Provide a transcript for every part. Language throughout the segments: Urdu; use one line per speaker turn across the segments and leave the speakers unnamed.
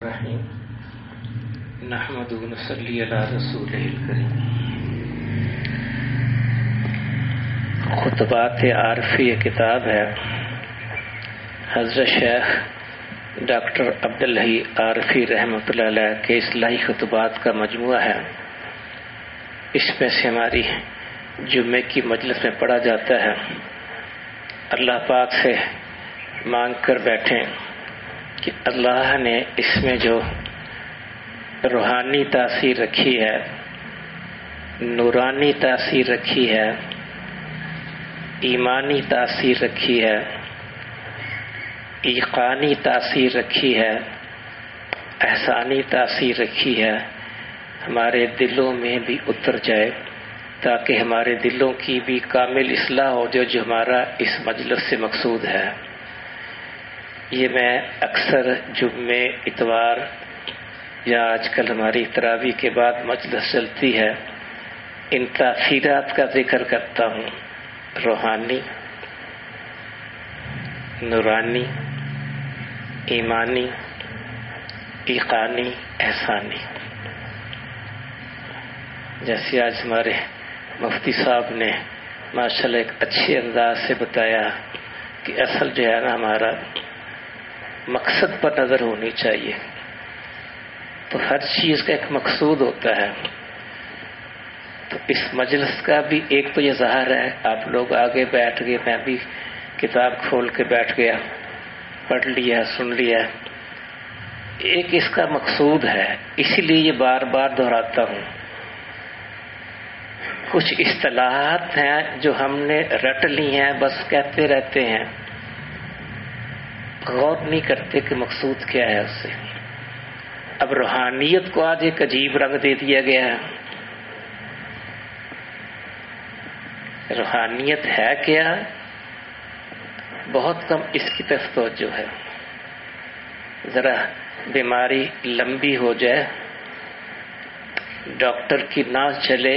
الرحیم نحمدہ و نصلی علی رسولہ الکریم۔ خطبات عارفی یہ کتاب ہے، حضرت شیخ ڈاکٹر عبدالحی عارفی رحمۃ اللہ علیہ کے اصلاحی خطبات کا مجموعہ ہے۔ اس میں سے ہماری جمعے کی مجلس میں پڑھا جاتا ہے۔ اللہ پاک سے مانگ کر بیٹھیں کہ اللہ نے اس میں جو روحانی تاثیر رکھی ہے، نورانی تاثیر رکھی ہے، ایمانی تاثیر رکھی ہے، ایقانی تاثیر رکھی ہے، احسانی تاثیر رکھی ہے، ہمارے دلوں میں بھی اتر جائے، تاکہ ہمارے دلوں کی بھی کامل اصلاح ہو جو ہمارا اس مجلس سے مقصود ہے۔ یہ میں اکثر جمعے، اتوار یا آج کل ہماری تراویح کے بعد مجلس چلتی ہے، ان تاثیرات کا ذکر کرتا ہوں، روحانی، نورانی، ایمانی، ایقانی، احسانی۔ جیسے آج ہمارے مفتی صاحب نے ماشاءاللہ ایک اچھے انداز سے بتایا کہ اصل جو ہے نا ہمارا مقصد پر نظر ہونی چاہیے۔ تو ہر چیز کا ایک مقصود ہوتا ہے۔ تو اس مجلس کا بھی ایک تو یہ ظاہر ہے، آپ لوگ آگے بیٹھ گئے، میں بھی کتاب کھول کے بیٹھ گیا، پڑھ لیا، سن لیا۔ ایک اس کا مقصود ہے، اسی لیے یہ بار بار دہراتا ہوں۔ کچھ اصطلاحات ہیں جو ہم نے رٹ لی ہیں، بس کہتے رہتے ہیں، غور نہیں کرتے کہ مقصود کیا ہے اس سے۔ اب روحانیت کو آج ایک عجیب رنگ دے دیا گیا ہے۔ روحانیت ہے کیا؟ بہت کم اس کی طرف توجہ ہے۔ ذرا بیماری لمبی ہو جائے، ڈاکٹر کی نہ چلے،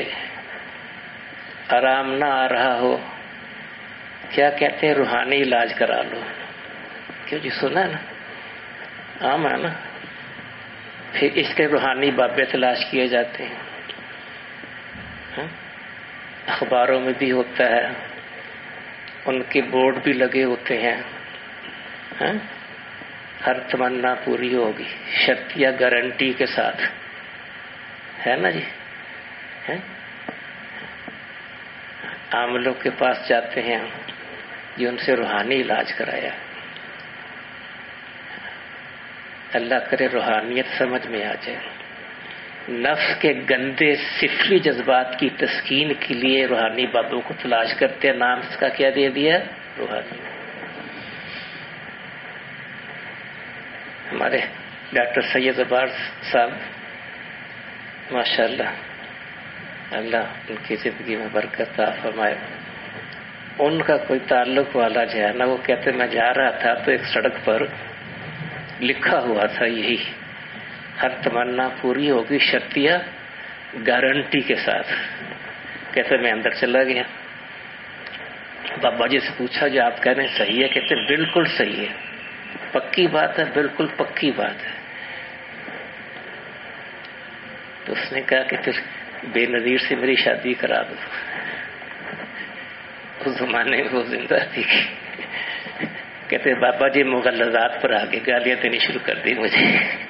آرام نہ آ رہا ہو، کیا کہتے ہیں؟ روحانی علاج کرا لو۔ کیوں جی؟ سنا نا، عام ہے نا۔ پھر اس کے روحانی بابے تلاش کیے جاتے ہیں، اخباروں میں بھی ہوتا ہے، ان کے بورڈ بھی لگے ہوتے ہیں، ہر تمنا پوری ہوگی شرط یا گارنٹی کے ساتھ، ہے نا جی۔ عام لوگ کے پاس جاتے ہیں جو ان سے روحانی علاج کرایا۔ اللہ کرے روحانیت سمجھ میں آ جائے۔ نفس کے گندے صفری جذبات کی تسکین کے لیے روحانی بابوں کو تلاش کرتے ہیں۔ نام اس کا کیا دے دیا؟ روحانی۔ ہمارے ڈاکٹر سید ابار صاحب ماشاءاللہ، اللہ ان کی زندگی میں برکت عطا فرمائے، ان کا کوئی تعلق والا جو ہے نا، وہ کہتے میں جا رہا تھا تو ایک سڑک پر لکھا ہوا تھا یہی، ہر تمنا پوری ہوگی شرطیہ گارنٹی کے ساتھ۔ کہتے میں اندر چلا گیا، بابا جی سے پوچھا جو آپ کہہ رہے ہیں صحیح ہے؟ کہتے بالکل صحیح ہے، پکی بات ہے، بالکل پکی بات ہے۔ تو اس نے کہا کہ پھر بے نظیر سے میری شادی کرا دو۔ اس زمانے میں وہ زندہ تھی۔ کہتے بابا جی مغلظات پر آگے گالیاں دینی شروع کر دی مجھے۔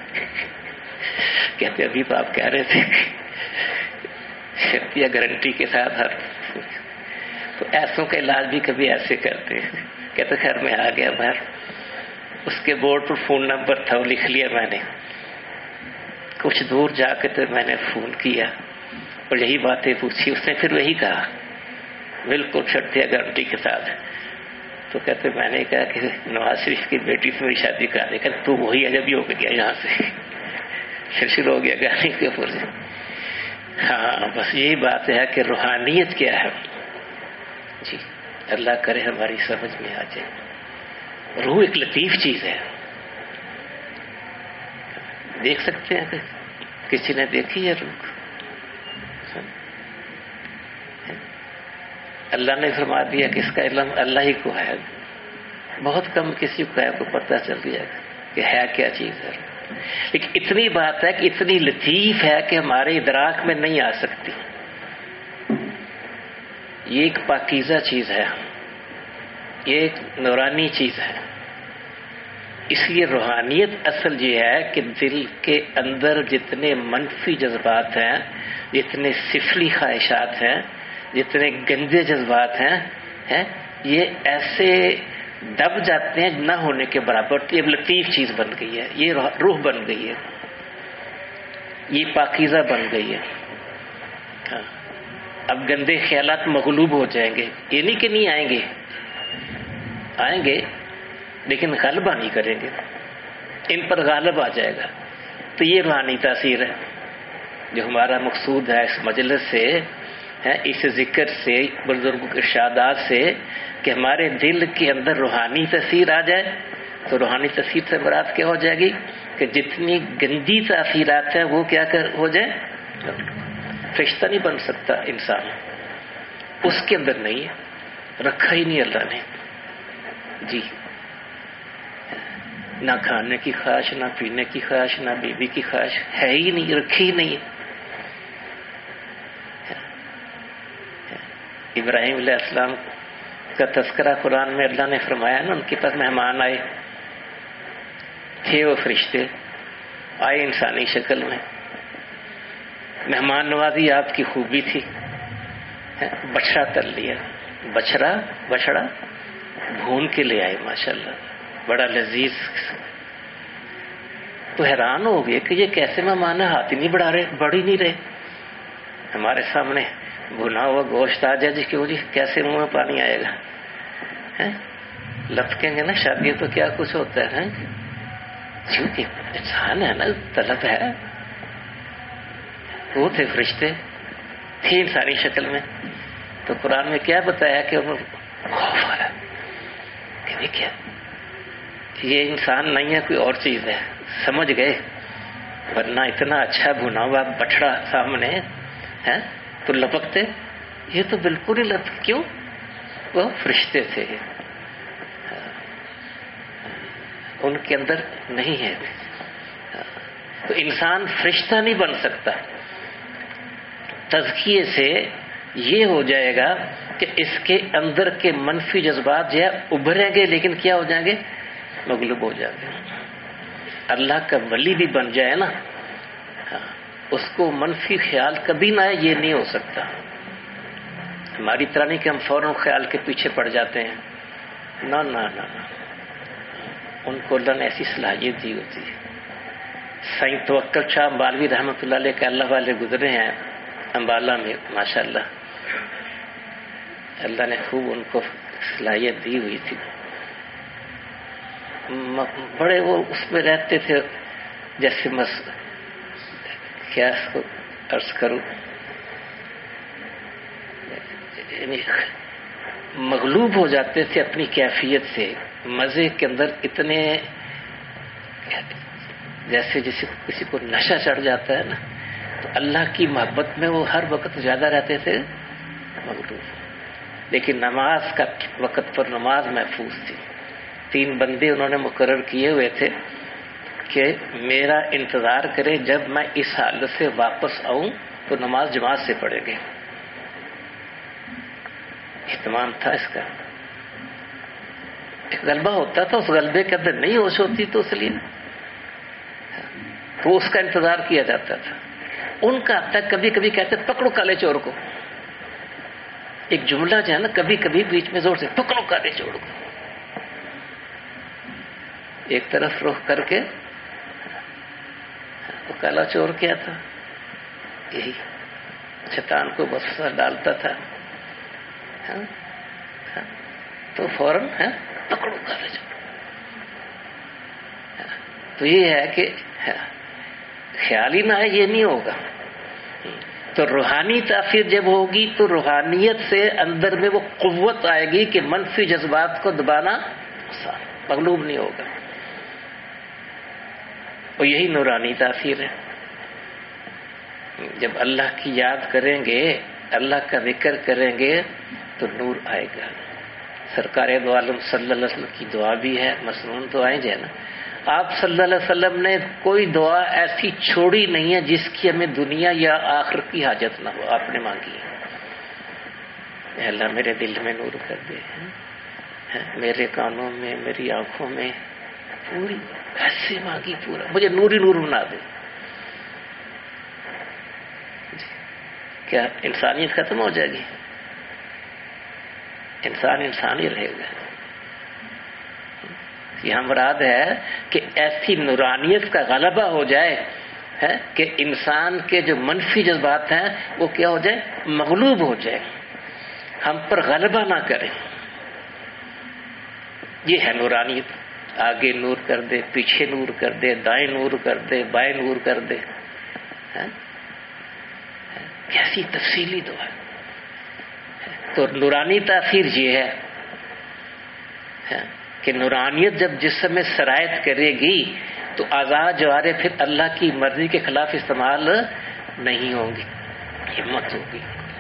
کہتے ابھی تو آپ کہہ رہے تھے شرطیہ گارنٹی کے ساتھ ہر، تو ایسوں کا علاج بھی کبھی ایسے کرتے ہیں۔ کہتے خیر میں آ گیا باہر، اس کے بورڈ پر فون نمبر تھا، وہ لکھ لیا میں نے۔ کچھ دور جا کے تو میں نے فون کیا اور یہی باتیں پوچھی، اس نے پھر وہی کہا بالکل شرطیہ گارنٹی کے ساتھ۔ تو کہتے میں نے کہا کہ نواز شریف کی بیٹی سے میری شادی کرا دے۔ کہ تو وہی عجب ہی ہو گیا یہاں سے، پھر شروع ہو گیا گانے کے اوپر سے۔ ہاں بس یہی بات ہے کہ روحانیت کیا ہے جی، اللہ کرے ہماری سمجھ میں آ جائے۔ روح ایک لطیف چیز ہے، دیکھ سکتے ہیں کہ کسی نے دیکھی ہے روح؟ اللہ نے فرما دیا کہ اس کا علم اللہ ہی کو ہے، بہت کم کسی کو ہے کو پتہ چل گیا۔ کہ ہے کیا چیز ہے، لیکن اتنی بات ہے کہ اتنی لطیف ہے کہ ہمارے ادراک میں نہیں آ سکتی. یہ ایک پاکیزہ چیز ہے، یہ ایک نورانی چیز ہے. اس لیے روحانیت اصل یہ ہے کہ دل کے اندر جتنے منفی جذبات ہیں، جتنے سفلی خواہشات ہیں، جتنے گندے جذبات ہیں، یہ ایسے دب جاتے ہیں نہ ہونے کے برابر. یہ لطیف چیز بن گئی ہے، یہ روح بن گئی ہے، یہ پاکیزہ بن گئی ہے. اب گندے خیالات مغلوب ہو جائیں گے، یہ نہیں کہ نہیں آئیں گے، آئیں گے لیکن غلبہ نہیں کریں گے، ان پر غالب آ جائے گا. تو یہ روحانی تاثیر ہے جو ہمارا مقصود ہے اس مجلس سے، اس ذکر سے، بزرگوں کے ارشادات سے، کہ ہمارے دل کے اندر روحانی تاثیر آ جائے. تو روحانی تاثیر سے مراد کیا ہو جائے گی کہ جتنی گندی تاثیرات ہیں وہ کیا ہو جائے. فرشتہ نہیں بن سکتا انسان، اس کے اندر نہیں ہے، رکھا ہی نہیں اللہ نے. جی، نہ کھانے کی خواہش، نہ پینے کی خواہش، نہ بیوی کی خواہش ہے ہی نہیں، رکھی ہی نہیں ہے. ابراہیم علیہ السلام کا تذکرہ قرآن میں اللہ نے فرمایا نا، ان کے پاس مہمان آئے تھے، وہ فرشتے آئے انسانی شکل میں. مہمان نوازی آپ کی خوبی تھی. بچڑا تل لیا، بچڑا بھون کے لے آئے، ماشاءاللہ بڑا لذیذ. تو حیران ہو گئے کہ یہ کیسے مہمان ہے، ہاتھ ہی نہیں بڑھ ہی نہیں رہے. ہمارے سامنے بھنا ہوا گوشت آ جائے جی، کیوں جی کیسے منہ میں پانی آئے گا؟ لپکیں گے نا. شادی تو کیا کچھ ہوتا ہے، کیونکہ انسان ہے نا، طلب ہے. وہ تھے فرشتے، تھے انسانی شکل میں. تو قرآن میں کیا بتایا کہ خوف آیا کہ کیا یہ انسان نہیں ہے، کوئی اور چیز ہے. سمجھ گئے، ورنہ اتنا اچھا بھنا ہوا بچڑا سامنے ہے تو لپکتے. یہ تو بالکل ہی کیوں؟ وہ فرشتے تھے، ان کے اندر نہیں ہے. تو انسان فرشتہ نہیں بن سکتا. تزکیے سے یہ ہو جائے گا کہ اس کے اندر کے منفی جذبات جو ہے ابھریں گے، لیکن کیا ہو جائیں گے؟ مغلوب ہو جائیں گے. اللہ کا ولی بھی بن جائے نا، اس کو منفی خیال کبھی نہ ہے، یہ نہیں ہو سکتا. ہماری طرح نہیں کہ ہم فوراً خیال کے پیچھے پڑ جاتے ہیں. نہ نہ نہ، ان کو اللہ نے ایسی صلاحیت دی ہوتی ہے. سائیں توکل شاہ امبالوی رحمۃ اللہ علیہ کے اللہ والے گزرے ہیں امبالہ میں، ماشاءاللہ اللہ نے خوب ان کو صلاحیت دی ہوئی تھی. بڑے وہ اس میں رہتے تھے، جیسے کیا اس کو عرض کروں، یعنی مغلوب ہو جاتے تھے اپنی کیفیت سے. مزے کے اندر اتنے، جیسے کسی کو نشہ چڑھ جاتا ہے نا، تو اللہ کی محبت میں وہ ہر وقت زیادہ رہتے تھے مغلوب. لیکن نماز کا وقت پر نماز محفوظ تھی. 3 بندے انہوں نے مقرر کیے ہوئے تھے کہ میرا انتظار کرے، جب میں اس حالت سے واپس آؤں تو نماز جماعت سے پڑھیں گے. اہتمام تھا اس کا. ایک غلبہ ہوتا تھا، اس غلبے کے اندر نہیں ہوش ہوتی، تو اس لیے وہ اس کا انتظار کیا جاتا تھا. ان کا تک کبھی کبھی کہتے پکڑو کالے چور کو. ایک جملہ جو ہے نا، کبھی کبھی بیچ میں زور سے پکڑو کالے چور کو، ایک طرف رخ کر کے. وہ کالا چور کیا تھا؟ یہی شیطان کو وسوسہ ڈالتا تھا. تو فوراً پکڑو کالے چور. تو یہ ہے کہ خیال ہی نہ ہے، یہ نہیں ہوگا. تو روحانی تاثیر جب ہوگی تو روحانیت سے اندر میں وہ قوت آئے گی کہ منفی جذبات کو دبانا مغلوب نہیں ہوگا. اور یہی نورانی تاثیر ہے. جب اللہ کی یاد کریں گے، اللہ کا ذکر کریں گے تو نور آئے گا. سرکار دو عالم صلی اللہ علیہ وسلم کی دعا بھی ہے، مسنون دعائیں جو ہے نا، آپ صلی اللہ علیہ وسلم نے کوئی دعا ایسی چھوڑی نہیں ہے جس کی ہمیں دنیا یا آخرت کی حاجت نہ ہو، آپ نے مانگی ہے۔ اے اللہ میرے دل میں نور کر دے، میرے کانوں میں، میری آنکھوں میں، پوری ایسے مانگی، پورا مجھے نور ہی نور بنا دے۔ کیا انسانیت ختم ہو جائے گی؟ انسان ہی رہے گا۔ یہاں مراد ہے کہ ایسی نورانیت کا غلبہ ہو جائے کہ انسان کے جو منفی جذبات ہیں وہ کیا ہو جائے؟ مغلوب ہو جائے، ہم پر غلبہ نہ کریں۔ یہ ہے نورانیت، آگے نور کر دے، پیچھے نور کر دے، دائیں نور کر دے، بائیں نور کر دے۔ کیسی تفصیلی دعا ہے۔ تو نورانی تاثیر یہ ہے کہ نورانیت جب جسم میں سرایت کرے گی تو اعضاء جوارے پھر اللہ کی مرضی کے خلاف استعمال نہیں ہوں گی، ہمت ہوگی۔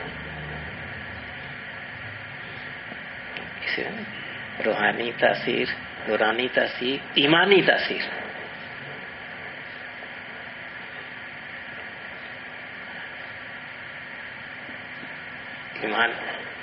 روحانی تاثیر، نورانی تاثیر، ایمانی تاثیر۔ ایمان،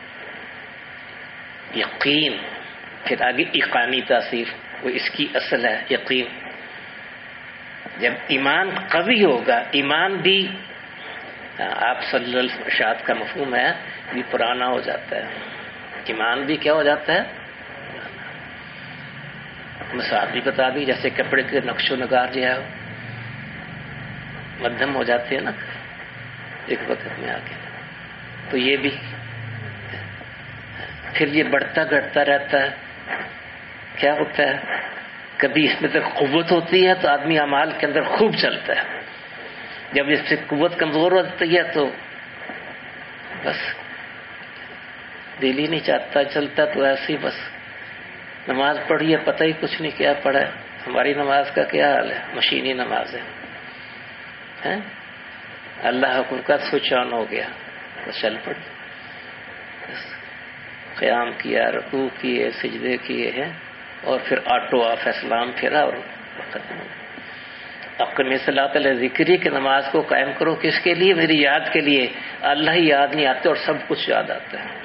یقین، پھر آگے ایقانی تاثیر، وہ اس کی اصل ہے یقین۔ جب ایمان قوی ہوگا، ایمان بھی آپ صلی اللہ علیہ وسلم ارشاد کا مفہوم ہے بھی پرانا ہو جاتا ہے، ایمان بھی کیا ہو جاتا ہے؟ مثال بھی بتا دی، جیسے کپڑے کے نقش و نگار جو ہے مدھم ہو جاتے ہیں نا ایک وقت میں آگے، تو یہ بھی پھر یہ بڑھتا گھٹتا رہتا ہے۔ کیا ہوتا ہے؟ کبھی اس میں تک قوت ہوتی ہے تو آدمی اعمال کے اندر خوب چلتا ہے، جب اس سے قوت کمزور ہوتی ہے تو بس دل ہی نہیں چاہتا چلتا، تو ایسے ہی بس نماز پڑھی ہے پتہ ہی کچھ نہیں کیا پڑھا ہے۔ ہماری نماز کا کیا حال ہے؟ مشینی نماز ہے، اللہ حکم کا سوئچ آن ہو گیا بس چل پڑ، قیام کیا، رکوع کیے، سجدے کیے ہیں، اور پھر آٹو آف اسلام پھرا اور ختم ہو گیا۔ اقم صلاۃ ذکری کہ نماز کو قائم کرو، کس کے لیے؟ میری یاد کے لیے۔ اللہ ہی یاد نہیں آتے اور سب کچھ یاد آتا ہے۔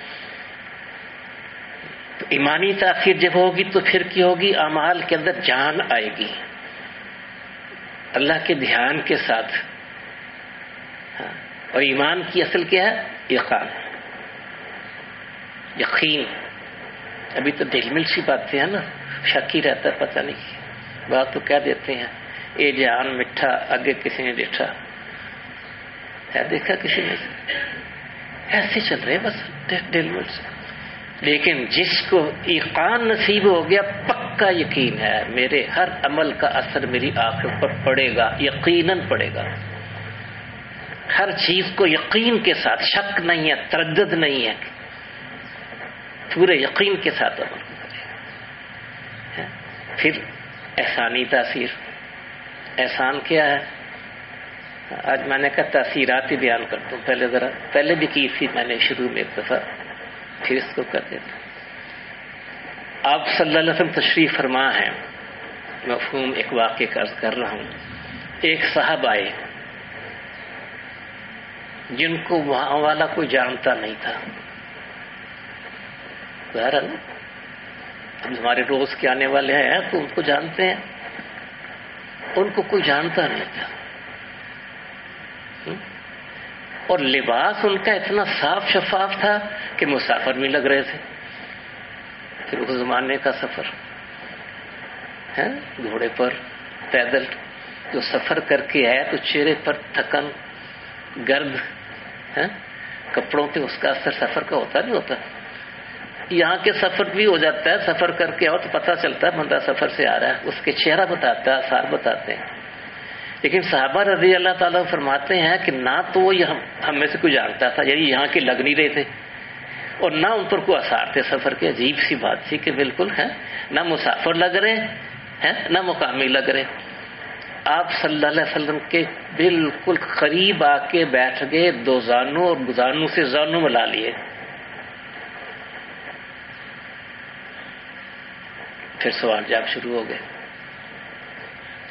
تو ایمانی تاثیر جب ہوگی تو پھر کی ہوگی؟ اعمال کے اندر جان آئے گی، اللہ کے دھیان کے ساتھ۔ اور ایمان کی اصل کیا ہے؟ یقین، یقین۔ ابھی تو دل مل سی باتیں ہیں نا، شک ہی رہتا ہے، پتہ نہیں بات تو کہہ دیتے ہیں اے جان مٹھا آگے کسی نے دیکھا ہے، دیکھا کسی نے؟ ایسے چل رہے بس دل مل سے۔ لیکن جس کو ایقان نصیب ہو گیا، پکا یقین ہے میرے ہر عمل کا اثر میری آخرت پر پڑے گا، یقیناً پڑے گا۔ ہر چیز کو یقین کے ساتھ، شک نہیں ہے، تردد نہیں ہے، پورے یقین کے ساتھ عمل کرے گا۔ پھر احسانی تاثیر۔ احسان کیا ہے؟ آج میں نے کہا تاثیرات ہی بیان کرتا ہوں، پہلے بھی کی تھی میں نے شروع میں ایک دفعہ، پھر اس کو کر دیتا ہوں۔ آپ صلی اللہ علیہ وسلم تشریف فرما ہے، مفہوم ایک واقعے کا عرض کر رہا ہوں۔ ایک صاحب آئے جن کو وہاں والا کوئی جانتا نہیں تھا۔ بہرحال ہمارے روز کے آنے والے ہیں تو ان کو جانتے ہیں، ان کو کوئی جانتا نہیں تھا، اور لباس ان کا اتنا صاف شفاف تھا کہ مسافر بھی لگ رہے تھے۔ پھر اس زمانے کا سفر ہے، گھوڑے پر پیدل جو سفر کر کے آیا تو چہرے پر تھکن، گرد ہے، کپڑوں پہ اس کا اثر سفر کا ہوتا نہیں ہوتا۔ یہاں کے سفر بھی ہو جاتا ہے، سفر کر کے آؤ تو پتہ چلتا ہے بندہ سفر سے آ رہا ہے، اس کے چہرہ بتاتا ہے، آثار بتاتے ہیں۔ لیکن صحابہ رضی اللہ تعالیٰ فرماتے ہیں کہ نہ تو وہ ہم میں سے کوئی جانتا تھا، یعنی یہاں کے لگ نہیں رہے تھے، اور نہ ان پر کوئی آثار تھے سفر کے۔ عجیب سی بات تھی کہ بالکل ہے، نہ مسافر لگ رہے ہیں نہ مقامی لگ رہے۔ آپ صلی اللہ علیہ وسلم کے بالکل قریب آ کے بیٹھ گئے، دو زانوں اور زانوں سے زانوں ملا لیے۔ پھر سوال جواب شروع ہو گئے،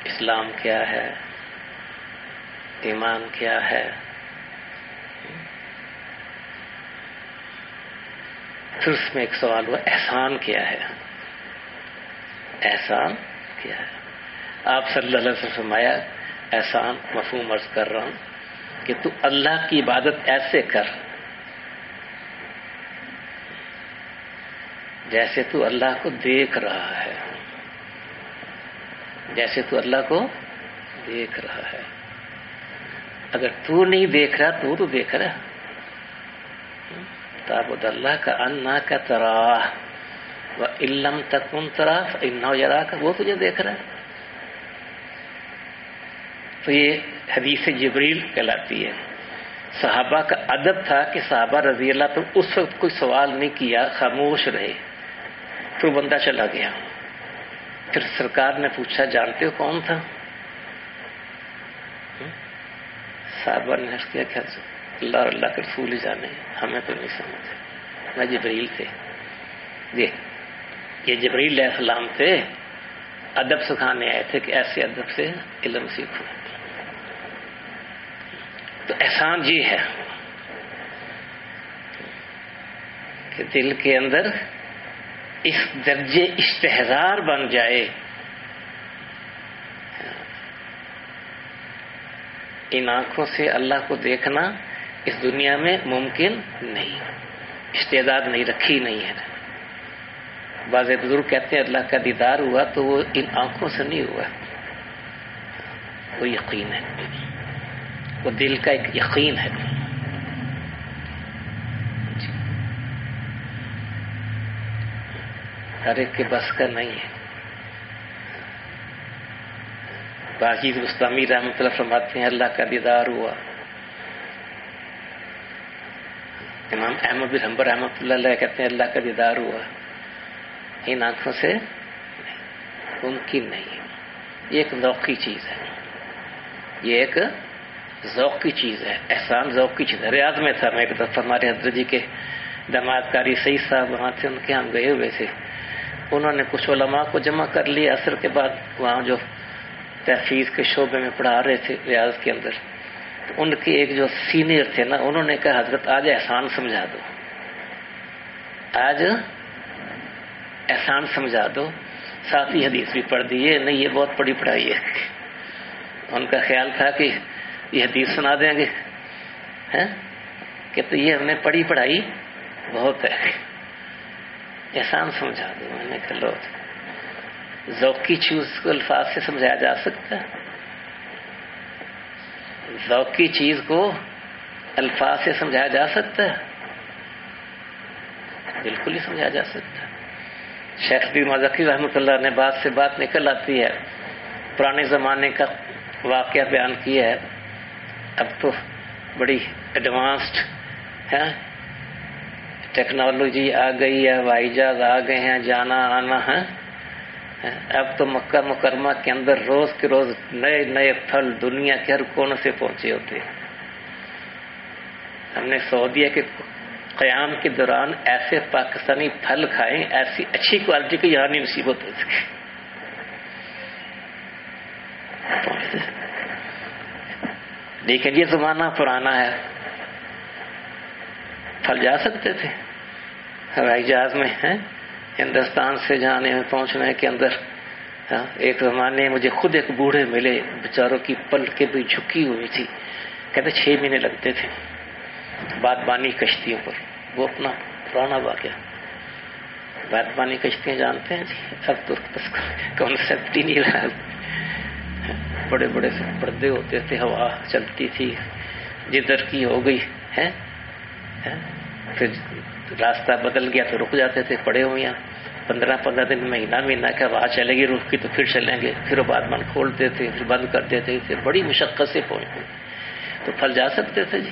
اسلام کیا ہے، ایمان کیا ہے، پھر اس میں ایک سوال ہوا احسان کیا ہے، احسان کیا ہے۔ آپ صلی اللہ علیہ وسلم فرمایا احسان مفہوم عرض کر رہا ہوں کہ تو اللہ کی عبادت ایسے کر جیسے تو اللہ کو دیکھ رہا ہے، جیسے تو اللہ کو دیکھ رہا ہے۔ اگر تو نہیں دیکھ رہا تو وہ تو دیکھ رہا ہے۔ تعبد اللہ کا انا کا تراہ وَإِن لَّمْ تَكُن تَرَاهُ فَإِنَّهُ يَرَاكَ، وہ تجھے دیکھ رہا ہے۔ تو یہ حدیث جبریل کہلاتی ہے۔ صحابہ کا ادب تھا کہ صحابہ رضی اللہ عنہ اس وقت کوئی سوال نہیں کیا، خاموش رہے۔ تو بندہ چلا گیا، پھر سرکار نے پوچھا جانتے ہو کون تھا؟ صحابہ نے عرض کیا کہ اللہ اور اللہ کے رسول ہی جانے، ہمیں تو نہیں سمجھ، میں جبریل تھے۔ یہ جبریل علیہ السلام تھے، ادب سکھانے آئے تھے کہ ایسے ادب سے علم سیکھو۔ تو احسان یہ ہے کہ دل کے اندر اس درجے استحضار بن جائے، ان آنکھوں سے اللہ کو دیکھنا اس دنیا میں ممکن نہیں، استعداد نہیں رکھی نہیں ہے۔ بعض بزرگ کہتے ہیں اللہ کا دیدار ہوا تو وہ ان آنکھوں سے نہیں ہوا، وہ یقین ہے، وہ دل کا ایک یقین ہے۔ ہر ایک کے بس کا نہیں ہے۔ باجید مستمی رحمۃ اللہ فرماتے ہیں اللہ کا دیدار ہوا۔ امام احمد بن حنبل رحمۃ اللہ علیہ کہتے ہیں اللہ کا دیدار ہوا، ان آنکھوں سے ممکن نہیں۔ یہ ایک ذوقی چیز ہے، یہ ایک ذوقی چیز ہے، احسان ذوقی چیز ہے۔ ریاض میں تھا میں ایک دفعہ، ہمارے حضرت جی کے داماد قاری سعید صاحب وہاں تھے، ان کے ہم گئے ہوئے تھے۔ انہوں نے کچھ علماء کو جمع کر لیا عصر کے بعد، وہاں جو تحفیظ کے شعبے میں پڑھا رہے تھے ریاض کے اندر، تو ان کے ایک جو سینئر تھے نا، انہوں نے کہا حضرت آج احسان سمجھا دو، آج احسان سمجھا دو، ساتھ ہی حدیث بھی پڑھ دیے۔ نہیں یہ بہت بڑی پڑھائی ہے، ان کا خیال تھا کہ یہ حدیث سنا دیں گے، کہ تو یہ ہم نے پڑھی پڑھائی بہت ہے، احسان سمجھا دو۔ میں نے کہا لو، ذوقی چیز کو الفاظ سے سمجھایا جا سکتا ہے؟ ذوقی چیز کو الفاظ سے سمجھایا جا سکتا ہے؟ بالکل ہی سمجھایا جا سکتا ہے۔ شیخ بھی مذکی رحمۃ اللہ نے بات سے بات نکل آتی ہے، پرانے زمانے کا واقعہ بیان کیا ہے۔ اب تو بڑی ایڈوانسڈ ہے، ٹیکنالوجی آ گئی ہے، ہوائی جہاز آ گئے ہیں، جانا آنا ہے۔ اب تو مکہ مکرمہ کے اندر روز کے روز نئے نئے پھل دنیا کے ہر کونے سے پہنچے ہوتے ہیں۔ ہم نے سعودیہ کے قیام کے دوران ایسے پاکستانی پھل کھائیں، ایسی اچھی کوالٹی کی یہاں نہیں نصیبت ہو سکی۔ لیکن یہ زمانہ پرانا ہے، پھل جا سکتے تھے ہوائی جہاز میں، ہندوستان سے جانے میں پہنچنے کے اندر۔ ایک زمانے میں مجھے خود ایک بوڑھے ملے، بیچاروں کی پلکیں بھی جھکی ہوئی تھی، کہتے 6 مہینے لگتے تھے بادبانی کشتیوں پر۔ وہ اپنا پرانا واقعہ، بادبانی کشتیاں جانتے ہیں جی، اب تو بس کنسپٹ ہی نہیں رہا۔ بڑے بڑے سے پردے ہوتے تھے، ہوا چلتی تھی، جدھر کی ہو گئی ہے، پھر راستہ بدل گیا تو رک جاتے تھے پڑے ہوئے ہیں، 15 دن مہینہ کا ہوا چلے گی، رک کی تو پھر چلیں گے، پھر وہ بادبان کھولتے تھے، پھر بند کر دیتے تھے، بڑی مشقت سے پہنچتے تو پھل جا سکتے تھے جی۔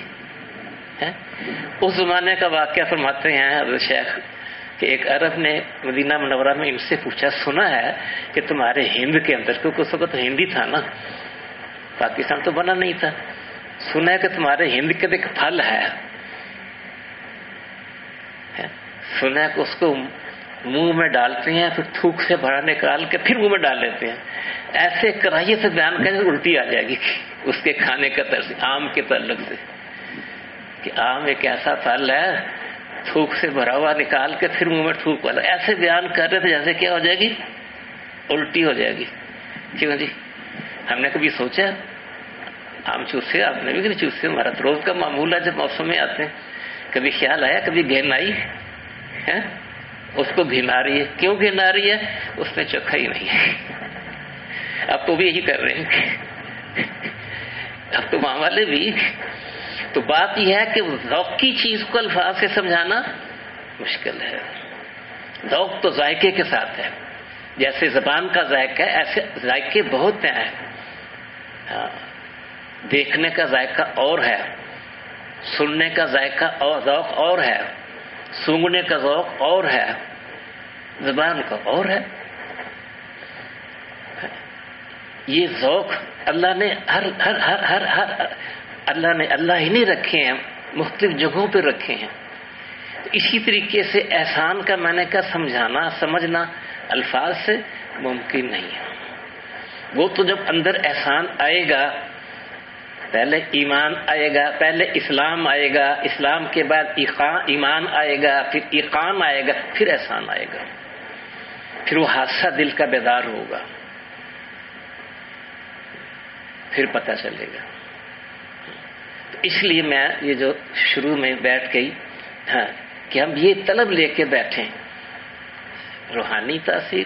اس زمانے کا واقعہ فرماتے ہیں حضرت شیخ کہ ایک عرب نے مدینہ منورہ میں ان سے پوچھا، سنا ہے کہ تمہارے ہند کے اندر، کیونکہ اس وقت ہندی تھا نا، پاکستان تو بنا نہیں تھا، سنا ہے کہ تمہارے ہند کے ایک پھل ہے، سنا ہے کہ اس کو منہ میں ڈالتے ہیں پھر تھوک سے بھرا نکال کے پھر منہ میں ڈال لیتے ہیں. ایسے کراہیت سے بیان کریں الٹی آ جائے گی اس کے کھانے کا طرز. آم کے تعلق سے کہ آم ایک ایسا پھل ہے تھوک سے بھرا ہوا نکال کے پھر منہ میں تھوک والا. ایسے بیان کر رہے تھے جیسے کیا ہو جائے گی, الٹی ہو جائے گی. کیوں جی, ہم نے کبھی سوچا آم چوسے؟ آپ نے بھی نہیں چوسے, ہمارا تو روز کا معمول ہے جب موسم میں آتے ہیں. کبھی خیال آیا, کبھی گھن آئی ہے اس کو گھنا رہی ہے؟ کیوں گھنا رہی ہے؟ اس نے چکھا ہی نہیں ہے. اب تو بھی یہی کر رہے ہیں, اب تو ماں والے بھی. تو بات یہ ہے کہ ذوقی چیز کو الفاظ سے سمجھانا مشکل ہے. ذوق تو ذائقے کے ساتھ ہے, جیسے زبان کا ذائقہ ہے ایسے ذائقے بہت ہیں. دیکھنے کا ذائقہ اور ہے, سننے کا ذائقہ اور ذوق اور ہے, سونگھنے کا ذوق اور ہے, زبان کا اور ہے. یہ ذوق اللہ نے ہر ہر ہر ہر ہر اللہ ہی نہیں رکھے ہیں, مختلف جگہوں پہ رکھے ہیں. اسی طریقے سے احسان کا میں نے کہا سمجھانا سمجھنا الفاظ سے ممکن نہیں ہے. وہ تو جب اندر احسان آئے گا, پہلے ایمان آئے گا, پہلے اسلام آئے گا, اسلام کے بعد ایمان آئے گا, پھر ایقان آئے گا, پھر احسان آئے گا, پھر وہ حادثہ دل کا بیدار ہوگا, پھر پتہ چلے گا. تو اس لیے میں یہ جو شروع میں بیٹھ گئی کہ ہم یہ طلب لے کے بیٹھیں, روحانی تاثیر,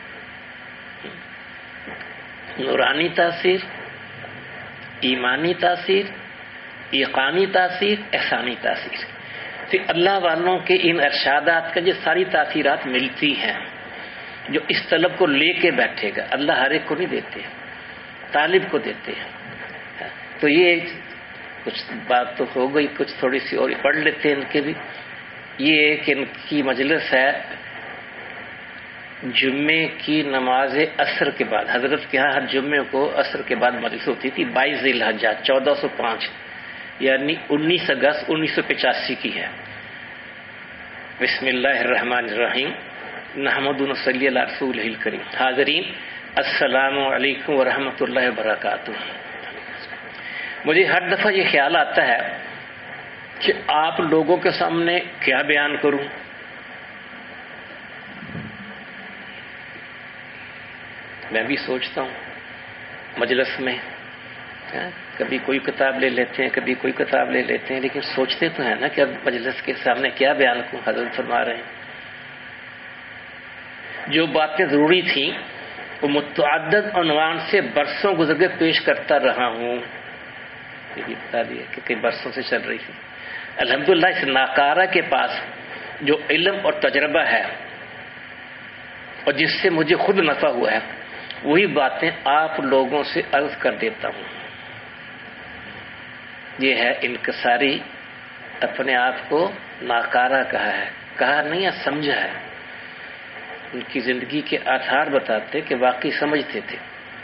نورانی تاثیر, ایمانی تاثیر, ایقانی تاثیر, احسانی تاثیر. پھر اللہ والوں کے ان ارشادات کا یہ ساری تاثیرات ملتی ہیں جو اس طلب کو لے کے بیٹھے گا. اللہ ہر ایک کو نہیں دیتے, طالب کو دیتے ہیں. تو یہ کچھ بات تو ہو گئی, کچھ تھوڑی سی اور پڑھ لیتے ہیں ان کے بھی. یہ ایک ان کی مجلس ہے جمعے کی نماز عصر کے بعد. حضرت کے ہاں ہر جمعے کو عصر کے بعد مجلس ہوتی تھی. 22 ذی الحجہ 1405 یعنی 19 اگست 1985 کی ہے. بسم اللہ الرحمن الرحیم, نحمد و نصلی علی رسولہ الکریم. حاضرین السلام علیکم ورحمۃ اللہ وبرکاتہ. مجھے ہر دفعہ یہ خیال آتا ہے کہ آپ لوگوں کے سامنے کیا بیان کروں. میں بھی سوچتا ہوں مجلس میں, کبھی کوئی کتاب لے لیتے ہیں, کبھی کوئی کتاب لے لیتے ہیں, لیکن سوچتے تو ہیں نا کہ اب مجلس کے سامنے کیا بیان کروں. حضرت فرما رہے ہیں جو باتیں ضروری تھیں وہ متعدد عنوان سے برسوں گزر کے پیش کرتا رہا ہوں. یہ بھی بتا دیا کہ کئی برسوں سے چل رہی تھی. الحمدللہ اس ناکارہ کے پاس جو علم اور تجربہ ہے اور جس سے مجھے خود نفع ہوا ہے, وہی باتیں آپ لوگوں سے عرض کر دیتا ہوں. یہ ہے انکساری, اپنے آپ کو ناکارہ کہا ہے, کہا نہیں ہے سمجھا ہے. ان کی زندگی کے آثار بتاتے کہ واقعی سمجھتے تھے.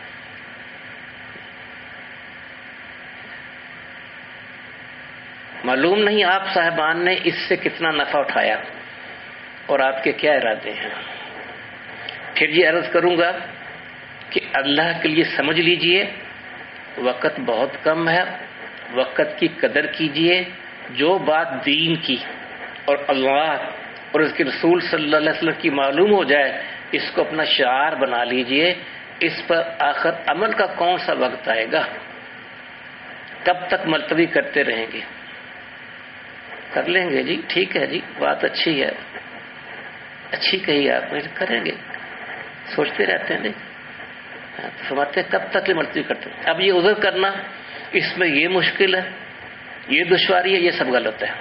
معلوم نہیں آپ صاحبان نے اس سے کتنا نفع اٹھایا اور آپ کے کیا ارادے ہیں. پھر یہ عرض کروں گا کہ اللہ کے لیے سمجھ لیجئے وقت بہت کم ہے, وقت کی قدر کیجئے. جو بات دین کی اور اللہ اور اس کے رسول صلی اللہ علیہ وسلم کی معلوم ہو جائے اس کو اپنا شعار بنا لیجئے. اس پر آخر عمل کا کون سا وقت آئے گا؟ کب تک ملتوی کرتے رہیں گے؟ کر لیں گے جی, ٹھیک ہے جی, بات اچھی ہے, اچھی کہی آپ نے, کریں گے. سوچتے رہتے ہیں نہیں, فرماتے ہیں کب تک یہ ملتوی کرتے ہیں. اب یہ عذر کرنا اس میں یہ مشکل ہے, یہ دشواری ہے, یہ سب غلط ہے.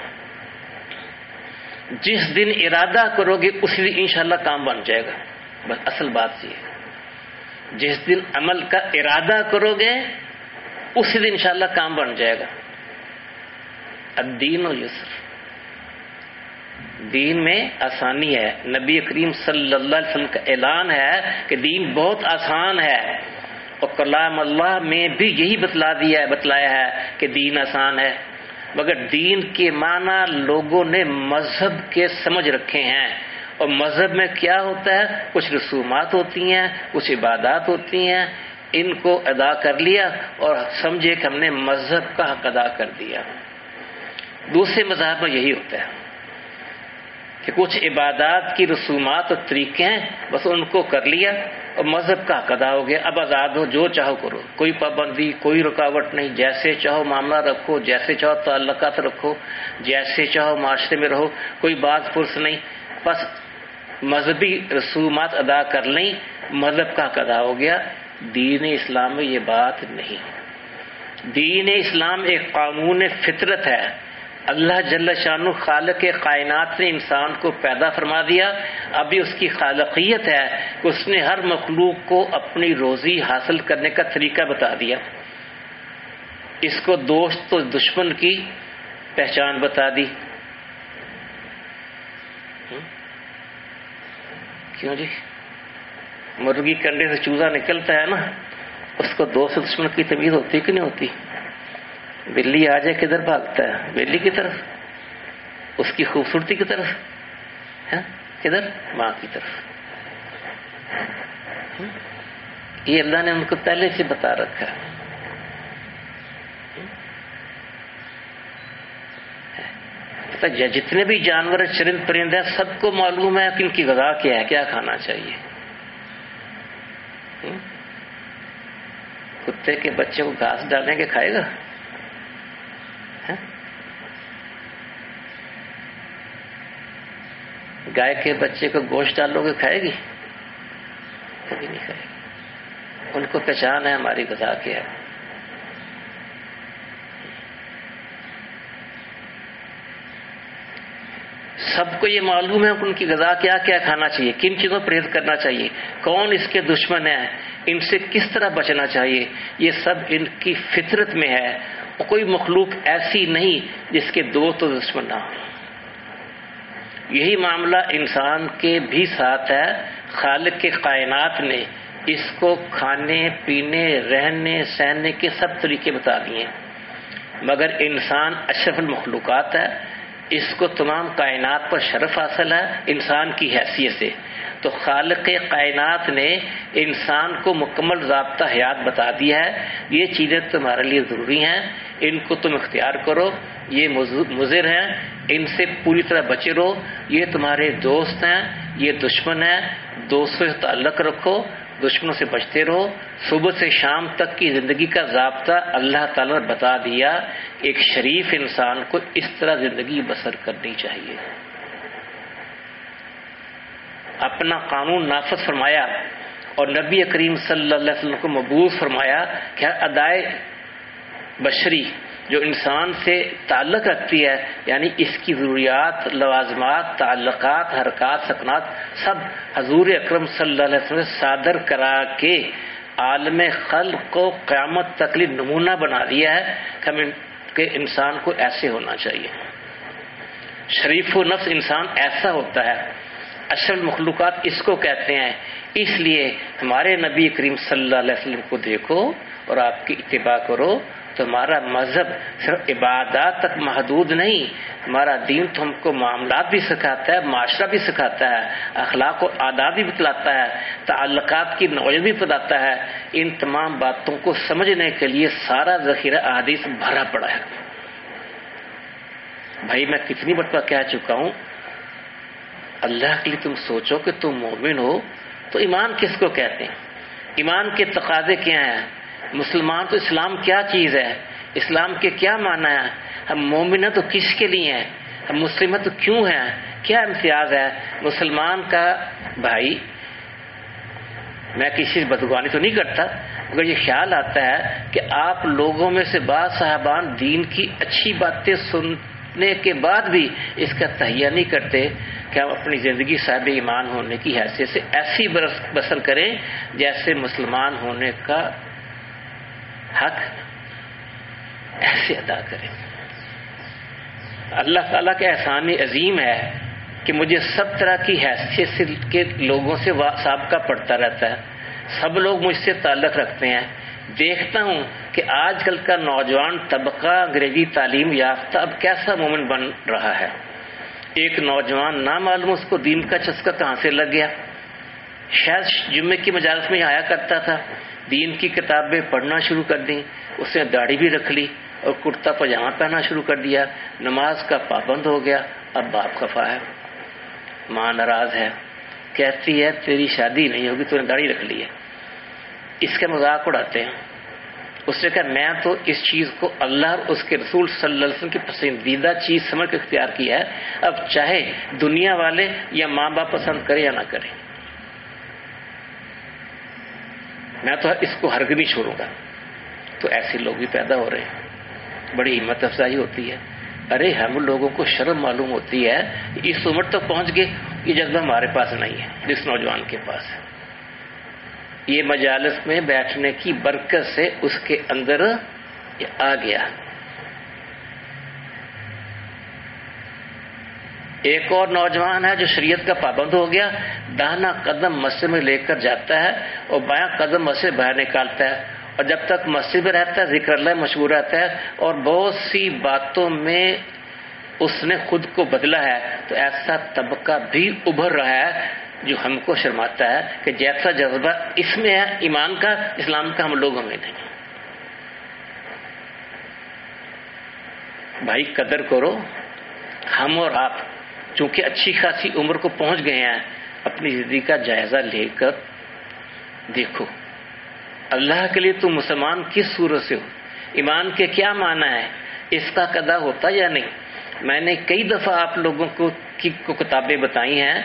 جس دن ارادہ کرو گے اسی دن انشاءاللہ کام بن جائے گا. بس اصل بات یہ ہے, جس دن عمل کا ارادہ کرو گے اسی دن انشاءاللہ کام بن جائے گا. الدین و یسر, دین میں آسانی ہے. نبی کریم صلی اللہ علیہ وسلم کا اعلان ہے کہ دین بہت آسان ہے, اور کلام اللہ میں بھی یہی بتلایا ہے کہ دین آسان ہے. مگر دین کے معنی لوگوں نے مذہب کے سمجھ رکھے ہیں اور مذہب میں کیا ہوتا ہے؟ کچھ رسومات ہوتی ہیں، کچھ عبادات ہوتی ہیں، ان کو ادا کر لیا اور سمجھے کہ ہم نے مذہب کا حق ادا کر دیا۔ دوسرے مذاہب میں یہی ہوتا ہے کہ کچھ عبادات کی رسومات اور طریقے ہیں، بس ان کو کر لیا اور مذہب کا حق ادا ہو گیا، اب آزاد ہو، جو چاہو کرو، کوئی پابندی، کوئی رکاوٹ نہیں، جیسے چاہو معاملہ رکھو، جیسے چاہو تعلقات رکھو، جیسے چاہو معاشرے میں رہو، کوئی بات پرس نہیں، بس مذہبی رسومات ادا کر لیں، مذہب کا حق ادا ہو گیا۔ دین اسلام میں یہ بات نہیں۔ دین اسلام ایک قانون فطرت ہے۔ اللہ جل شانہ خالق کائنات نے انسان کو پیدا فرما دیا، ابھی اس کی خالقیت ہے کہ اس نے ہر مخلوق کو اپنی روزی حاصل کرنے کا طریقہ بتا دیا، اس کو دوست و دشمن کی پہچان بتا دی۔ کیوں جی؟ مرغی کے انڈے سے چوزا نکلتا ہے نا، اس کو دوست و دشمن کی تمیز ہوتی کہ نہیں ہوتی؟ بلی آ جائے کدھر بھاگتا ہے؟ بلی کی طرف، اس کی خوبصورتی کی طرف، کدھر؟ ماں کی طرف۔ یہ اللہ نے ان کو پہلے سے بتا رکھا ہے۔ جتنے بھی جانور چرند پرند ہیں سب کو معلوم ہے کہ ان کی غذا کیا ہے، کیا کھانا چاہیے۔ کتے کے بچے کو گھاس ڈالیں گے، کھائے گا؟ گائے کے بچے کو گوشت ڈالو گے، کھائے گی؟ کبھی نہیں کھائے گی۔ ان کو پہچان ہے ہماری غذا کیا ہے۔ سب کو یہ معلوم ہے کہ ان کی غذا کیا کیا کھانا چاہیے، کن چیزوں پر پرہیز کرنا چاہیے، کون اس کے دشمن ہیں، ان سے کس طرح بچنا چاہیے، یہ سب ان کی فطرت میں ہے۔ اور کوئی مخلوق ایسی نہیں جس کے دوست و دشمن نہ ہو۔ یہی معاملہ انسان کے بھی ساتھ ہے۔ خالق کے کائنات نے اس کو کھانے پینے رہنے سہنے کے سب طریقے بتا دیے، مگر انسان اشرف المخلوقات ہے، اس کو تمام کائنات پر شرف حاصل ہے انسان کی حیثیت سے۔ تو خالق کائنات نے انسان کو مکمل ضابطہ حیات بتا دیا ہے، یہ چیزیں تمہارے لیے ضروری ہیں، ان کو تم اختیار کرو، یہ مضر ہیں، ان سے پوری طرح بچے رہو، یہ تمہارے دوست ہیں، یہ دشمن ہیں، دوستوں سے تعلق رکھو، دشمنوں سے بچتے رہو۔ صبح سے شام تک کی زندگی کا ضابطہ اللہ تعالیٰ نے بتا دیا، ایک شریف انسان کو اس طرح زندگی بسر کرنی چاہیے۔ اپنا قانون نافذ فرمایا اور نبی کریم صلی اللہ علیہ وسلم کو مبعوث فرمایا کہ ادائے بشری جو انسان سے تعلق رکھتی ہے، یعنی اس کی ضروریات، لوازمات، تعلقات، حرکات، سکنات، سب حضور اکرم صلی اللہ علیہ وسلم سے صادر کرا کے عالم خلق کو قیامت تک لیے نمونہ بنا دیا ہے کہ انسان کو ایسے ہونا چاہیے۔ شریف و نفس انسان ایسا ہوتا ہے، اشرف مخلوقات اس کو کہتے ہیں۔ اس لیے ہمارے نبی کریم صلی اللہ علیہ وسلم کو دیکھو اور آپ کی اتباع کرو، تو ہمارا مذہب صرف عبادات تک محدود نہیں، ہمارا دین تو ہم کو معاملات بھی سکھاتا ہے، معاشرہ بھی سکھاتا ہے، اخلاق و آداب بھی بتلاتا ہے، تعلقات کی نوعیت بھی بتاتا ہے۔ ان تمام باتوں کو سمجھنے کے لیے سارا ذخیرہ احادیث بھرا پڑا ہے۔ بھائی میں کتنی مرتبہ کہہ چکا ہوں، اللہ کے لیے تم سوچو کہ تم مومن ہو تو ایمان کس کو کہتے ہیں، ایمان کے تقاضے کیا ہیں، مسلمان تو اسلام کیا چیز ہے، اسلام کے کیا معنی ہے، ہم مومن ہیں تو کس کے لیے ہیں، ہم مسلم ہیں تو کیوں ہیں، کیا امتیاز ہے مسلمان کا۔ بھائی میں کسی بدگوانی تو نہیں کرتا، مگر یہ خیال آتا ہے کہ آپ لوگوں میں سے بعض صاحبان دین کی اچھی باتیں سننے کے بعد بھی اس کا تہیہ نہیں کرتے کہ ہم اپنی زندگی صاحب ایمان ہونے کی حیثیت سے ایسی بسر کریں جیسے مسلمان ہونے کا حق ایسے ادا کریں۔ اللہ تعالیٰ کا احسان عظیم ہے کہ مجھے سب طرح کی حیثیت سے کے لوگوں سے سابقہ پڑتا رہتا ہے، سب لوگ مجھ سے تعلق رکھتے ہیں۔ دیکھتا ہوں کہ آج کل کا نوجوان طبقہ انگریزی تعلیم یافتہ اب کیسا مومن بن رہا ہے، ایک نوجوان نہ معلوم اس کو دین کا چسکا کہاں سے لگ گیا، شاید جمعے کی مجالس میں آیا کرتا تھا، دین کی کتابیں پڑھنا شروع کر دیں، اس نے داڑھی بھی رکھ لی اور کرتا پاجامہ پہننا شروع کر دیا، نماز کا پابند ہو گیا۔ اب باپ خفا ہے، ماں ناراض ہے، کہتی ہے تیری شادی نہیں ہوگی، تو نے داڑھی رکھ لی ہے۔ اس کا مذاق اڑاتے ہیں۔ اس نے کہا میں تو اس چیز کو اللہ اور اس کے رسول صلی اللہ علیہ وسلم کی پسندیدہ چیز سمجھ کے اختیار کیا ہے، اب چاہے دنیا والے یا ماں باپ پسند کرے یا نہ کرے، میں تو اس کو ہرگز نہیں چھوڑوں گا۔ تو ایسے لوگ بھی پیدا ہو رہے ہیں، بڑی ہمت افزائی ہوتی ہے۔ ارے ہم لوگوں کو شرم معلوم ہوتی ہے، اس عمر تک پہنچ گئے، یہ جذبہ ہمارے پاس نہیں ہے جس نوجوان کے پاس ہے۔ یہ مجالس میں بیٹھنے کی برکت سے اس کے اندر یہ آ گیا۔ ایک اور نوجوان ہے جو شریعت کا پابند ہو گیا، داہنا قدم مسجد میں لے کر جاتا ہے اور بایاں قدم مسجد سے باہر نکالتا ہے، اور جب تک مسجد میں رہتا ہے ذکر اللہ مشغول رہتا ہے، اور بہت سی باتوں میں اس نے خود کو بدلا ہے۔ تو ایسا طبقہ بھی ابھر رہا ہے جو ہم کو شرماتا ہے کہ جیسا جذبہ اس میں ہے ایمان کا، اسلام کا ہم لوگوں میں نہیں۔ بھائی قدر کرو، ہم اور آپ چونکہ اچھی خاصی عمر کو پہنچ گئے ہیں، اپنی زندگی کا جائزہ لے کر دیکھو اللہ کے لیے تم مسلمان کس صورت سے ہو، ایمان کے کیا معنی ہے، اس کا قضا ہوتا یا نہیں۔ میں نے کئی دفعہ آپ لوگوں کو کتابیں بتائی ہیں،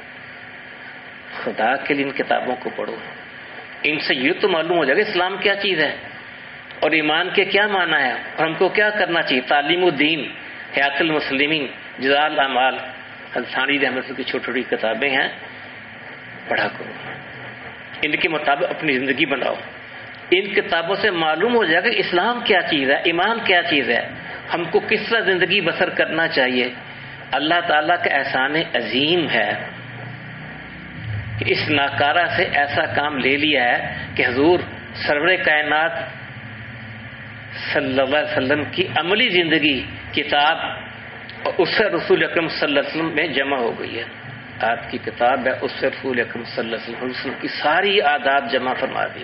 خدا کے لیے ان کتابوں کو پڑھو، ان سے یہ تو معلوم ہو جائے گا اسلام کیا چیز ہے اور ایمان کے کیا معنی ہے اور ہم کو کیا کرنا چاہیے۔ تعلیم الدین، حیات المسلمین، جزاء الاعمال، ثانی رحمت کی چھوٹی چھوٹی کتابیں ہیں، پڑھا کرو، ان کے مطابق اپنی زندگی بناؤ۔ ان کتابوں سے معلوم ہو جائے گا اسلام کیا چیز ہے، ایمان کیا چیز ہے، ہم کو کس طرح زندگی بسر کرنا چاہیے۔ اللہ تعالیٰ کا احسان عظیم ہے کہ اس ناکارہ سے ایسا کام لے لیا ہے کہ حضور سرور کائنات صلی اللہ علیہ وسلم کی عملی زندگی کتاب اور اس سے رسول اکرم صلی اللہ علیہ وسلم میں جمع ہو گئی ہے۔ آپ کی کتاب ہے اس سے رسول اکرم صلی اللہ علیہ وسلم کی ساری عادات جمع فرما دی۔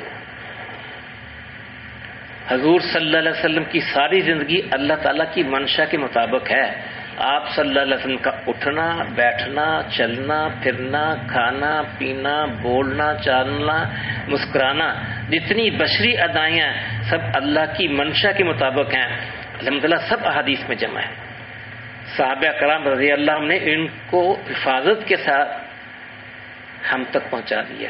حضور صلی اللہ علیہ وسلم کی ساری زندگی اللہ تعالیٰ کی منشا کے مطابق ہے۔ آپ صلی اللہ علیہ وسلم کا اٹھنا، بیٹھنا، چلنا، پھرنا، کھانا، پینا، بولنا، چالنا، مسکرانا، جتنی بشری ادائیاں سب اللہ کی منشا کے مطابق ہیں، الحمدللہ سب احادیث میں جمع ہے۔ صحابہ کرام رضی اللہ عنہ نے ان کو حفاظت کے ساتھ ہم تک پہنچا دیا۔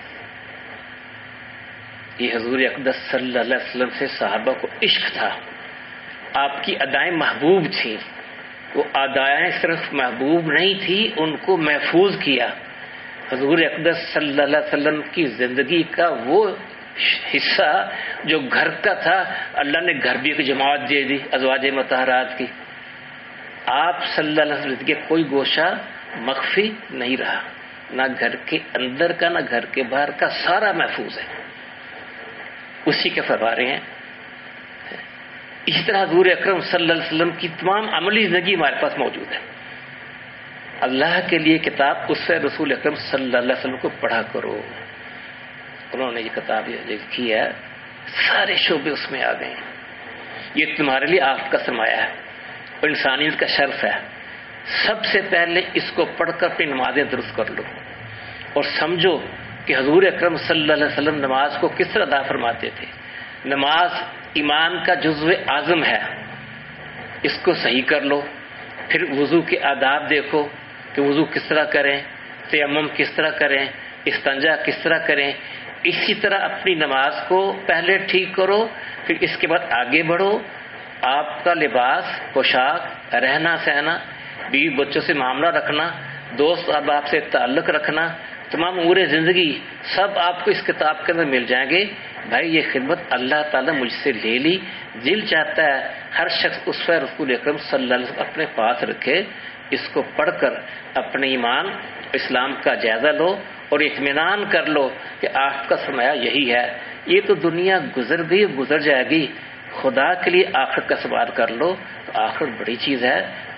یہ حضور اقدس صلی اللہ علیہ وسلم سے صحابہ کو عشق تھا، آپ کی ادائیں محبوب تھیں، وہ ادائیں صرف محبوب نہیں تھی، ان کو محفوظ کیا۔ حضور اقدس صلی اللہ علیہ وسلم کی زندگی کا وہ حصہ جو گھر کا تھا، اللہ نے گھر بھی ایک جماعت دے دی ازواج مطہرات کی۔ آپ صلی اللہ علیہ وسلم کے کوئی گوشہ مخفی نہیں رہا، نہ گھر کے اندر کا نہ گھر کے باہر کا، سارا محفوظ ہے، اسی کے فرما رہے ہیں۔ اسی طرح حضور اکرم صلی اللہ علیہ وسلم کی تمام عملی زندگی ہمارے پاس موجود ہے۔ اللہ کے لیے کتاب اس سے رسول اکرم صلی اللہ علیہ وسلم کو پڑھا کرو۔ انہوں نے یہ کتاب لکھی ہے، سارے شعبے اس میں آ گئے ہیں۔ یہ تمہارے لیے آخرت کا سرمایہ ہے اور انسانیت کا شرف ہے۔ سب سے پہلے اس کو پڑھ کر اپنی نمازیں درست کر لو اور سمجھو کہ حضور اکرم صلی اللہ علیہ وسلم نماز کو کس طرح ادا فرماتے تھے۔ نماز ایمان کا جزو اعظم ہے، اس کو صحیح کر لو۔ پھر وضو کے آداب دیکھو کہ وضو کس طرح کریں، تیمم کس طرح کریں، استنجا کس طرح کریں۔ اسی طرح اپنی نماز کو پہلے ٹھیک کرو، پھر اس کے بعد آگے بڑھو۔ آپ کا لباس، پوشاک، رہنا سہنا، بیوی بچوں سے معاملہ رکھنا، دوست احباب سے تعلق رکھنا، تمام امور زندگی سب آپ کو اس کتاب کے اندر مل جائیں گے۔ بھائی یہ خدمت اللہ تعالیٰ مجھ سے لے لی، دل چاہتا ہے ہر شخص اس پر رسول اکرم صلی اللہ علیہ وسلم اپنے پاس رکھے، اس کو پڑھ کر اپنے ایمان اسلام کا جائزہ لو اور اطمینان کر لو کہ آپ کا سرمایہ یہی ہے۔ یہ تو دنیا گزر گئی، گزر جائے گی، خدا کے لیے آخرت کا سوال کر لو تو آخرت بڑی چیز ہے۔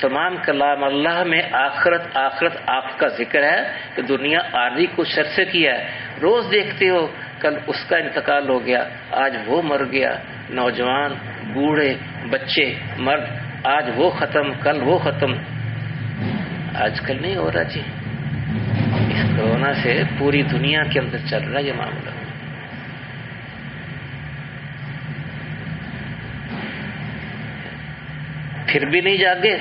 تمام کلام اللہ میں آخرت آخرت آپ کا ذکر ہے کہ دنیا عارضی کو شر سے کیا ہے. روز دیکھتے ہو کل اس کا انتقال ہو گیا، آج وہ مر گیا. نوجوان، بوڑھے، بچے، مرد، آج وہ ختم کل وہ ختم. آج کل نہیں ہو رہا جی. اس کورونا سے پوری دنیا کے اندر چل رہا ہے یہ معاملہ. پھر بھی نہیں جاگے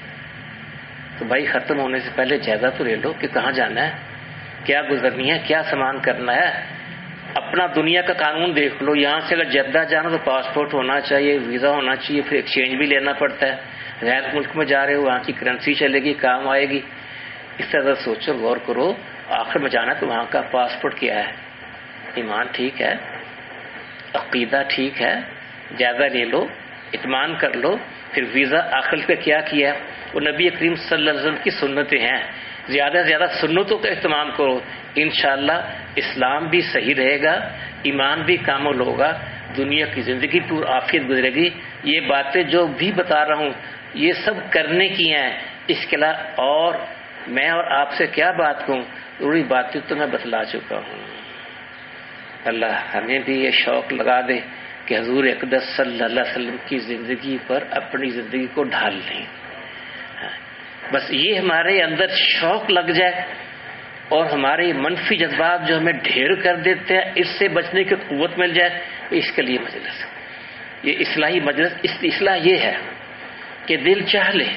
تو بھائی ختم ہونے سے پہلے جائزہ تو لے لو کہ کہاں جانا ہے، کیا گزرنی ہے، کیا سامان کرنا ہے. اپنا دنیا کا قانون دیکھ لو. یہاں سے اگر جدہ جانا تو پاسپورٹ ہونا چاہیے، ویزا ہونا چاہیے، پھر ایکسچینج بھی لینا پڑتا ہے. غیر ملک میں جا رہے ہو، وہاں کی کرنسی چلے گی، کام آئے گی. اس طرح سوچو، غور کرو. آخر میں جانا تو وہاں کا پاسپورٹ کیا ہے، ایمان ٹھیک ہے، عقیدہ ٹھیک ہے، جائزہ لے لو، اطمینان کر لو. پھر ویزا آخر پہ کیا کیا، وہ نبی کریم صلی اللہ علیہ وسلم کی سنتیں ہیں. زیادہ سے زیادہ سنتوں کا اہتمام کرو. انشاءاللہ اسلام بھی صحیح رہے گا، ایمان بھی کامل ہوگا، دنیا کی زندگی پور عافیت گزرے گی. یہ باتیں جو بھی بتا رہا ہوں یہ سب کرنے کی ہیں. اس کے علاوہ اور میں اور آپ سے کیا بات کروں، ضروری باتیں تو میں بتلا چکا ہوں. اللہ ہمیں بھی یہ شوق لگا دے کہ حضور اقدس صلی اللہ علیہ وسلم کی زندگی پر اپنی زندگی کو ڈھال لیں. بس یہ ہمارے اندر شوق لگ جائے اور ہمارے منفی جذبات جو ہمیں ڈھیر کر دیتے ہیں اس سے بچنے کی قوت مل جائے. اس کے لیے مجلس، یہ اصلاحی مجلس، اس کی اصلاح یہ ہے کہ دل چاہ لے.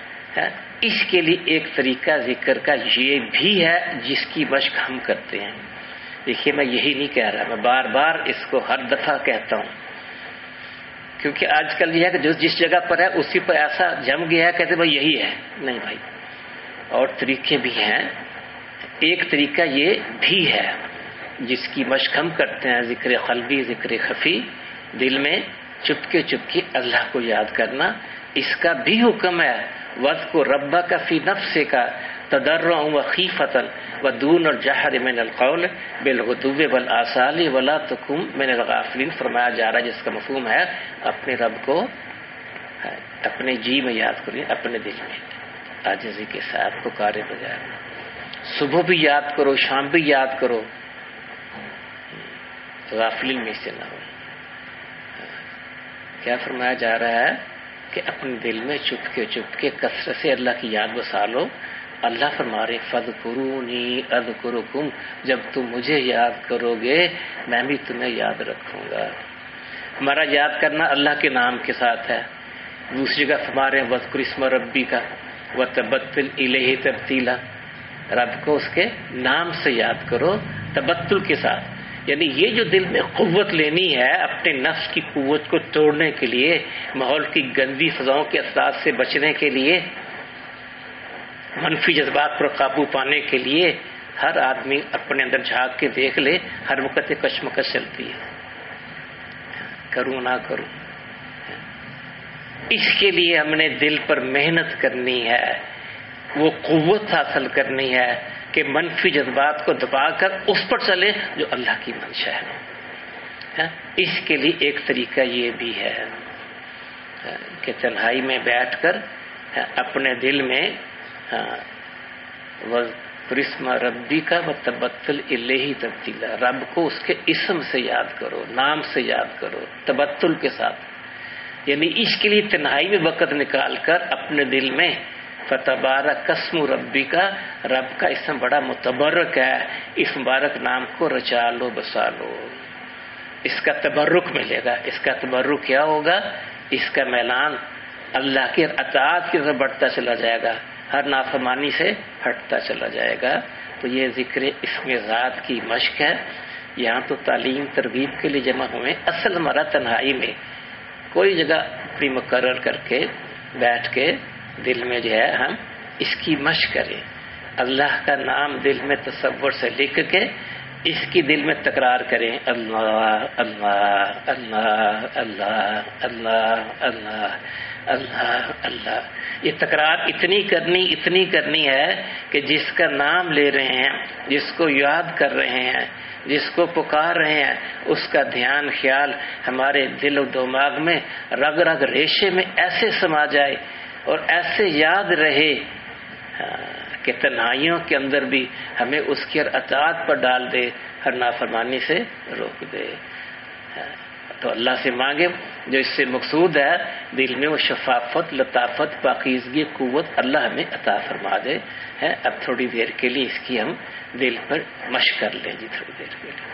اس کے لیے ایک طریقہ ذکر کا یہ بھی ہے جس کی مشق ہم کرتے ہیں. دیکھیے میں یہی نہیں کہہ رہا، میں بار بار اس کو ہر دفعہ کہتا ہوں کیونکہ آج کل یہ ہے کہ جو جس جگہ پر ہے اسی پر ایسا جم گیا ہے، کہتے بھائی یہی ہے. نہیں بھائی، اور طریقے بھی ہیں. ایک طریقہ یہ بھی ہے جس کی مشق ہم کرتے ہیں، ذکر قلبی، ذکر خفی، دل میں چپکے چپکے اللہ کو یاد کرنا. اس کا بھی حکم ہے، وَاذْكُرْ رَبَّكَ فِي نَفْسِكَ تَضَرُّعًا وَخِيفَةً وَدُونَ الْجَهْرِ مِنَ الْقَوْلِ بِالْغُدُوِّ وَالْآصَالِ وَلَا تَكُن مِنَ الْغَافِلِينَ. فرمایا جا رہا ہے جس کا مفہوم ہے اپنے رب کو اپنے جی میں یاد کریں، اپنے دل میں عاجزی کے ساتھ پکارے بغیر. صبح بھی یاد کرو، شام بھی یاد کرو، غافلین میں سے نہ ہو. کیا فرمایا جا رہا ہے کہ اپنے دل میں چپکے چپکے کثرت سے اللہ کی یاد بسا لو. اللہ فرما رہے فَاذْكُرُونِي أَذْكُرُكُمْ، جب تم مجھے یاد کرو گے میں بھی تمہیں یاد رکھوں گا. ہمارا یاد کرنا اللہ کے نام کے ساتھ ہے. دوسری جگہ فرما رہے ہیں وَاذْكُرِ اسْمَ رَبِّكَ وَتَبَتَّلْ إِلَيْهِ تَبْتِيلًا، رب کو اس کے نام سے یاد کرو تبتل کے ساتھ. یعنی یہ جو دل میں قوت لینی ہے اپنے نفس کی قوت کو توڑنے کے لیے، ماحول کی گندی فضاؤں کے اثرات سے بچنے کے لیے، منفی جذبات پر قابو پانے کے لیے، ہر آدمی اپنے اندر جھانک کے دیکھ لے. ہر وقت کشمکش چلتی ہے، کروں نہ کروں. اس کے لیے ہم نے دل پر محنت کرنی ہے، وہ قوت حاصل کرنی ہے کہ منفی جذبات کو دبا کر اس پر چلے جو اللہ کی منشا ہے. اس کے لیے ایک طریقہ یہ بھی ہے کہ تنہائی میں بیٹھ کر اپنے دل میں وَاذْكُرِ اسْمَ رَبِّكَ وَتَبَتَّلْ إِلَيْهِ تَبْتِيلًا، رب کو اس کے اسم سے یاد کرو، نام سے یاد کرو، تبتل کے ساتھ. یعنی اس کے لیے تنہائی میں وقت نکال کر اپنے دل میں فَتَبَارَكَ اسْمُ رَبِّكَ، رب کا اسم بڑا متبرک ہے، اس مبارک نام کو رچا لو، بسا لو. اس کا تبرک ملے گا. اس کا تبرک کیا ہوگا؟ اس کا میلان اللہ کی اطاعت کی طرف بڑھتا چلا جائے گا، ہر نافرمانی سے ہٹتا چلا جائے گا. تو یہ ذکر اسم ذات کی مشق ہے. یہاں تو تعلیم ترغیب کے لیے جمع ہوئے. اصل ہمارا تنہائی میں کوئی جگہ اپنی مقرر کر کے بیٹھ کے دل میں جو ہے ہم اس کی مشق کریں. اللہ کا نام دل میں تصور سے لکھ کے اس کی دل میں تکرار کریں، اللہ اللہ اللہ اللہ اللہ اللہ اللہ اللہ. یہ تکرار اتنی کرنی ہے کہ جس کا نام لے رہے ہیں، جس کو یاد کر رہے ہیں، جس کو پکار رہے ہیں، اس کا دھیان خیال ہمارے دل و دماغ میں رگ رگ ریشے میں ایسے سما جائے اور ایسے یاد رہے کہ تنہائیوں کے اندر بھی ہمیں اس کی ہر اطاعت پر ڈال دے، ہر نافرمانی سے روک دے. تو اللہ سے مانگے جو اس سے مقصود ہے دل میں وہ شفافت، لطافت، پاکیزگی، قوت اللہ ہمیں عطا فرما دے. اب تھوڑی دیر کے لیے اس کی ہم دل پر مشق کر لیں جی، تھوڑی دیر کے لیے.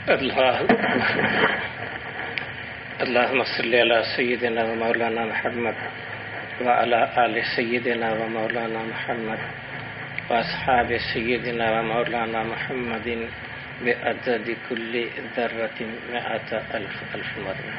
اللهم صل على سيدنا ومولانا محمد وعلى آل سيدنا ومولانا محمد وأصحاب سيدنا ومولانا محمد بعدد كل ذرة 100,000 مرة.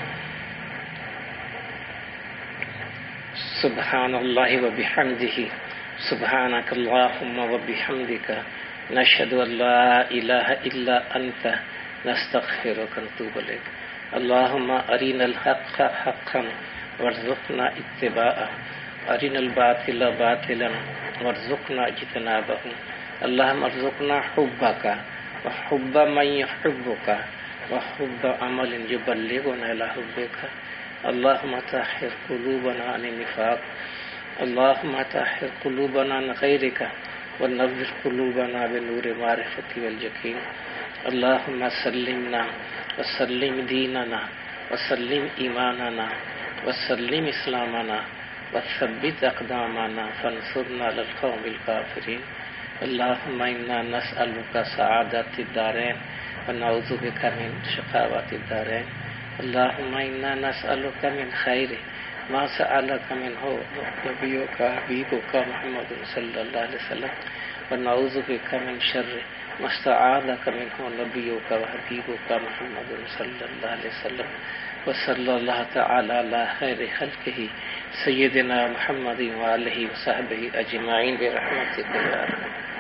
سبحان الله وبحمده سبحانك اللهم وبحمدك نشهد أن لا إله إلا أنت نستغفرك ونتوب إليك. اللهم أرنا الحق حقا وارزقنا اتباعه أرنا الباطل باطلا وارزقنا اجتنابه. اللهم ارزقنا حبك وحب من يحبك وحب عمل يبلغنا إلى حبك. اللهم طهر قلوبنا عن النفاق. اللهم طهر قلوبنا عن غيرك ونور قلوبنا بنور معرفة واليقين. اللهم سلمنا وسلم ديننا وسلم إيماننا وسلم إسلامنا وثبت أقدامنا فانصرنا على القوم الكافرين. اللهم إنا نسألك سعادة الدارين ونعوذ بك من شقاوة الدارين. اللهم إنا نسألك من خير ما سألك منه نبيك حبيبك محمد صلى الله عليه وسلم ونعوذ بك من شر ما استعاذك منه نبيك وحبيبك محمد صلى الله عليه وسلم. وصلى الله تعالى على خير خلقه سيدنا محمد وآله وصحبه أجمعين برحمتك يا رب.